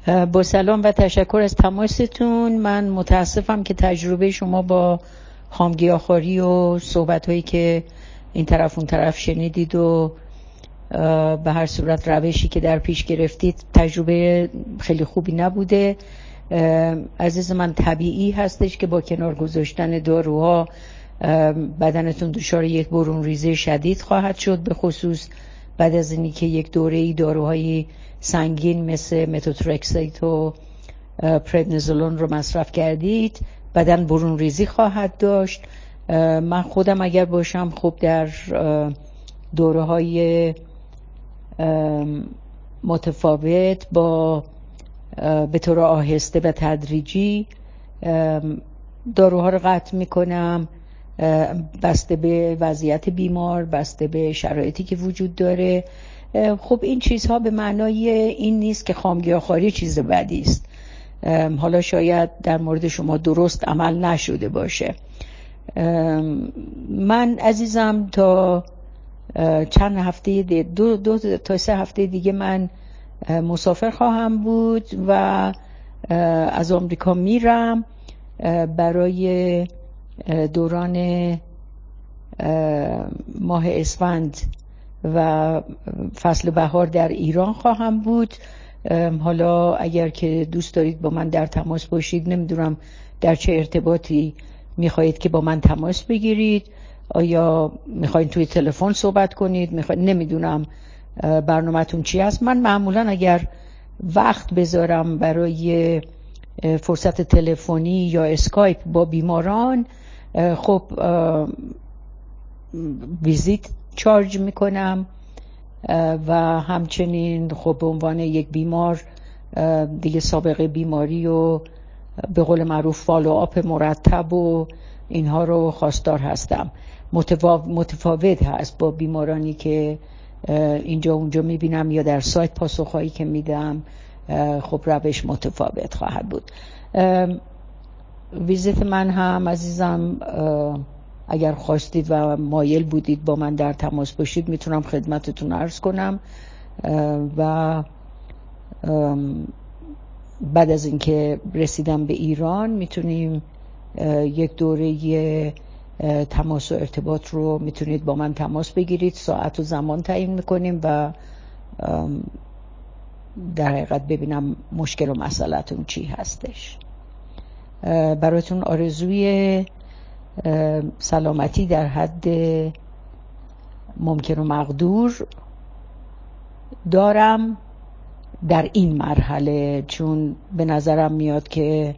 با سلام و تشکر از تماستون. من متاسفم که تجربه شما با خامگیاخواری و صحبت‌هایی که این طرف اون طرف شنیدید و به هر صورت روشی که در پیش گرفتید تجربه خیلی خوبی نبوده. عزیز من، طبیعی هستش که با کنار گذاشتن داروها بدنتون دچار یک برون ریزی شدید خواهد شد، به خصوص بعد از اینی که یک دوره‌ای داروهای سنگین مثل متوترکسیت و پردنیزولون رو مصرف کردید. بدن برون ریزی خواهد داشت. من خودم اگر باشم خب در دوره‌های متفاوت با به طور آهسته و تدریجی داروها رو قطع میکنم، بسته به وضعیت بیمار، بسته به شرایطی که وجود داره. خب این چیزها به معنای این نیست که خامگیاخواری چیز بدی است. حالا شاید در مورد شما درست عمل نشده باشه. من عزیزم تا چند هفته دو تا 3 هفته دیگه من مسافر خواهم بود و از آمریکا میرم برای دوران ماه اسفند و فصل بهار در ایران خواهم بود. حالا اگر که دوست دارید با من در تماس باشید، نمیدونم در چه ارتباطی میخواهید که با من تماس بگیرید. آیا میخواید توی تلفن صحبت کنید؟ نمیدونم برنامه‌تون چی هست. من معمولا اگر وقت بذارم برای فرصت تلفنی یا اسکایپ با بیماران، خب ویزیت چارج میکنم و همچنین خب به عنوان یک بیمار دیگه سابقه بیماری و به قول معروف فالو آپ مرتب و اینها رو خواستار هستم. متفاوت هست با بیمارانی که اینجا اونجا میبینم یا در سایت پاسخهایی که میدم. خب روش متفاوت خواهد بود. ویزیت من هم عزیزم اگر خواستید و مایل بودید با من در تماس باشید، میتونم خدمتتون عرض کنم و بعد از اینکه رسیدم به ایران میتونیم یک دوره تماس و ارتباط رو میتونید با من تماس بگیرید. ساعت و زمان تعیین میکنیم و در حقیقت ببینم مشکل و مسئله‌تون چی هستش. براتون آرزوی سلامتی در حد ممکن و مقدور دارم در این مرحله، چون به نظرم میاد که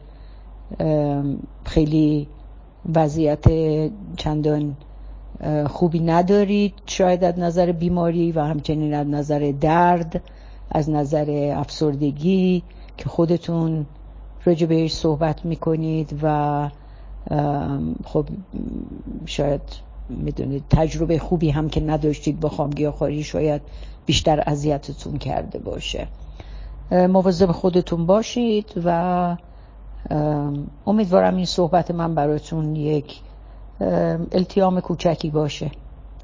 خیلی وضعیت چندان خوبی ندارید، شاید از نظر بیماری و همچنین از نظر درد، از نظر افسردگی که خودتون راجع بهش صحبت میکنید و خب شاید میدونید تجربه خوبی هم که نداشتید با خامگیاخواری، شاید بیشتر اذیتتون کرده باشه. مواظب خودتون باشید و امیدوارم این صحبت من براتون یک التیام کوچکی باشه.